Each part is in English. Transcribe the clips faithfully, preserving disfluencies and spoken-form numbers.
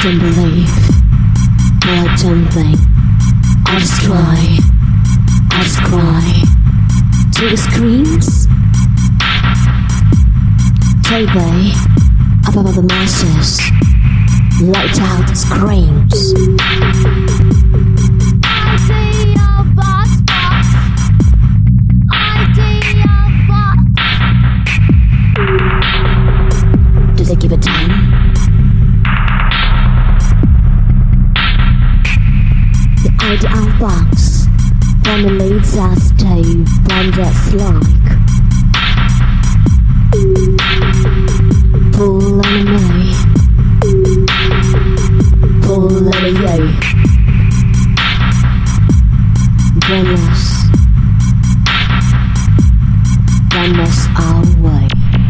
don't believe, but I don't think. I just cry, I just cry. To the screens, T V, above the masses, light out the screams. Ideal box box, ideal box. Do they give it time? The ideal box then leads us to wonders like full enemy, full enemy, brainless, brainless our way.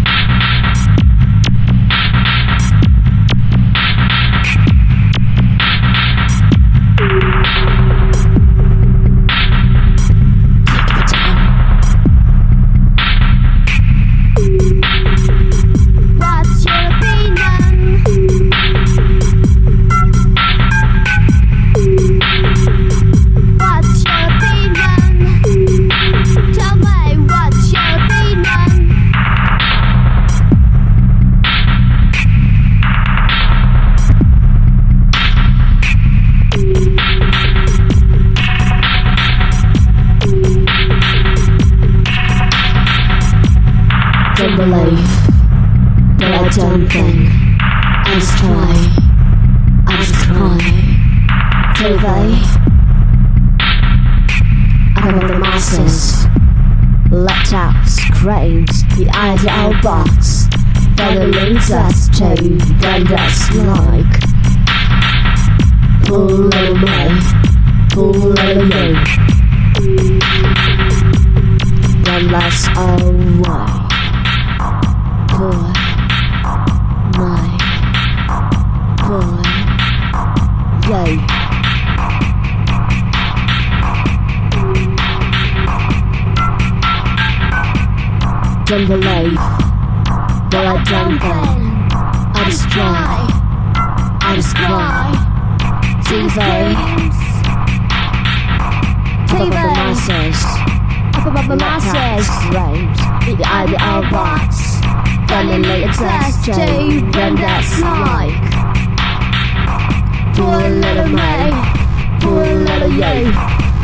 Don't believe, but I don't think. I just try, I just cry. T V, above the masses, laptop screams. The ideal box that leads us to wonders like pull away, pull away, wonders away. Boy, my boy, yo. Don't believe, but I don't think. I just try, I just cry. T V, above the masses, above the masses, raves. The ideal box. Finally it's us to wonders like poor little me, poor little you.